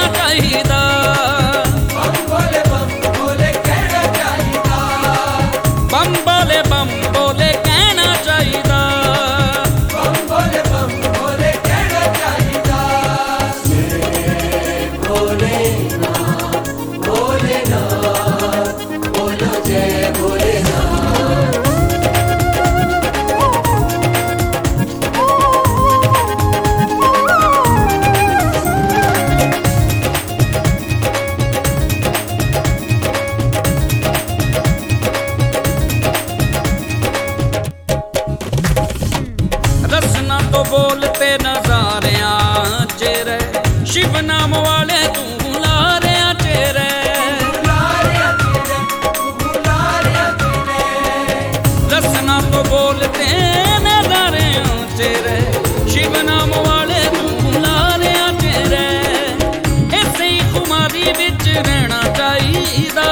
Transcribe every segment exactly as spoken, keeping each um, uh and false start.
कहना चाहिदा। बम बोले बम बोले कहना चाहिदा। बम बोले बम बोले कहना चाहिदा। बम बोले बम बोले कहना चाहिदा। जय भोलेनाथ भोलेनाथ बोलो जय भोलेनाथ। रसना तो बोलते नजारियां चेरे, शिव नाम वाले तू बुलारिया चेरे। रसना तो बोलते नजारियां चेरे, शिव नाम वाले तू बुलारिया चेरे। ऐसे ही खुमारी विच रहना चाहिदा।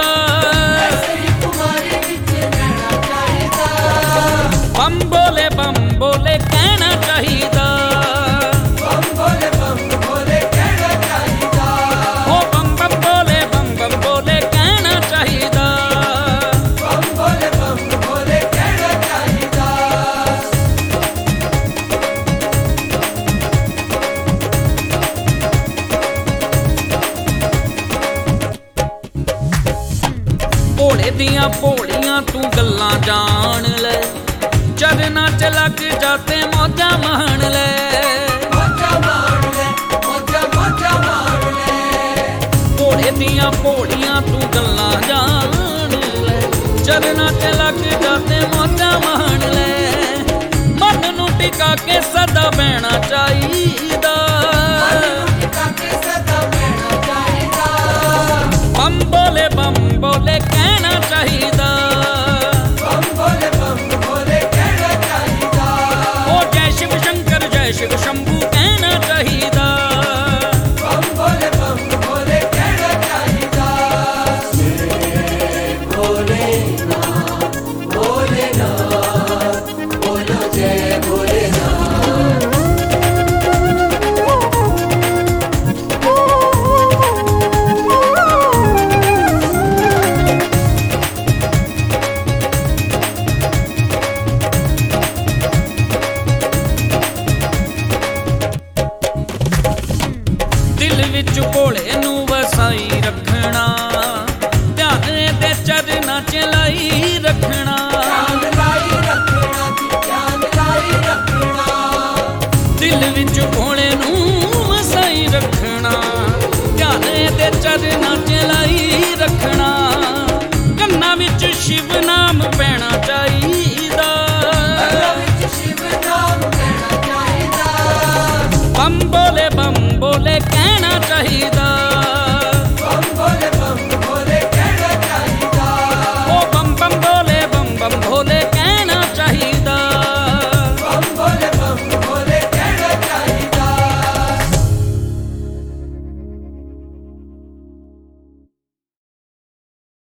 बम बोले बम बोले कहना चाहिदा। बम बोले बम बोले कहना चाहिदा। ओ बम बम बोले बम बम बोले कहना चाहिदा। बम बोले बम बोले कहना चाहिदा। भोले दियां भोलियां तू गल्लां जान ले, चरना च लग जाते मौजा मान ले। मौजा मार ले मौजा मौजा मार ले। भोले दियां भोलियां तू गल्लां जान ले, चरना च लग जाते मौजा मान ले। मन नू टिका के सदा बहना चाहिदा।